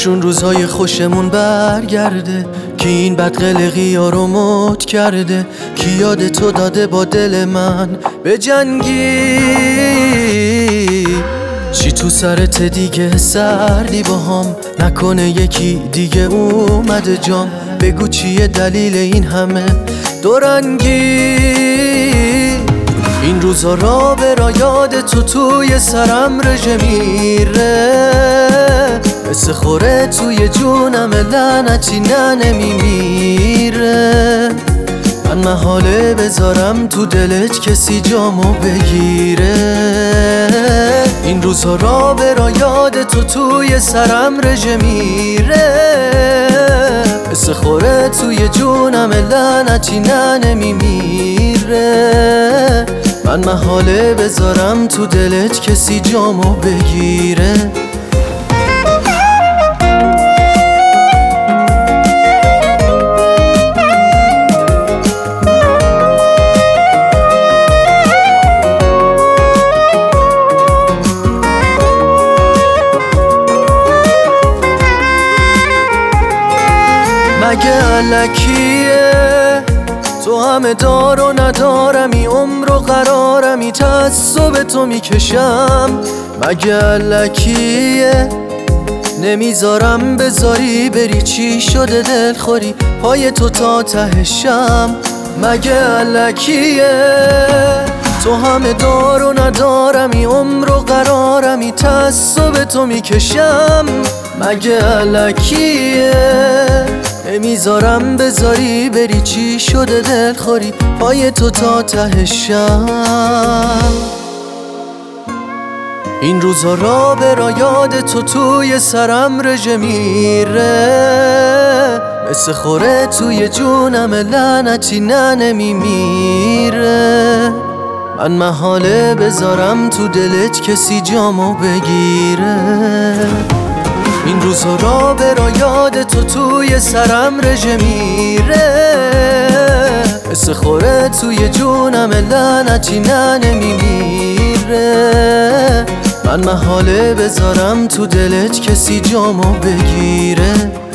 کاشون روزهای خوشمون برگرده، که این بدقلقی ها رو مد کرده. کی یاد تو داده با دل من به جنگی؟ چی تو سرت دیگه سردی باهام؟ نکنه یکی دیگه اومده جام؟ بگو چیه دلیل این همه دورنگی؟ این روزا را به را یاد تو توی سرم رژه میره، مثل خوره توی جونم لعنتی نمیمیره. من محاله بذارم تو دلت کسی جامو بگیره. این روزا را به را یاد تو توی سرم رژه میره، مثل خوره توی جونم لعنتی نمیمیره. من محاله بذارم تو دلت کسی جامو بگیره. مگه علکیه تو همه دار و ندارمی، عمر و قرارمی، تعصب تو میکشم. مگه علکیه نمیذارم بذاری بری، چی شده دل خوری پای تو تا تهشم. مگه علکیه تو همه دار و ندارمی، عمر و قرارمی، تعصب تو میکشم. مگه علکیه نمیذارم بذاری بری، چی شده دل خوری پای تو تا تهشم. این روزا را به را یاد تو توی سرم رژه میره، مثل خوره توی جونم لعنتی نمیمیره. من محاله بذارم تو دلت کسی جامو بگیره. این روزا را به را یاد تو توی سرم رژه میره، مثل خوره توی جونم لعنتی نمیمیره. من محاله بذارم تو دلت کسی جامو بگیره.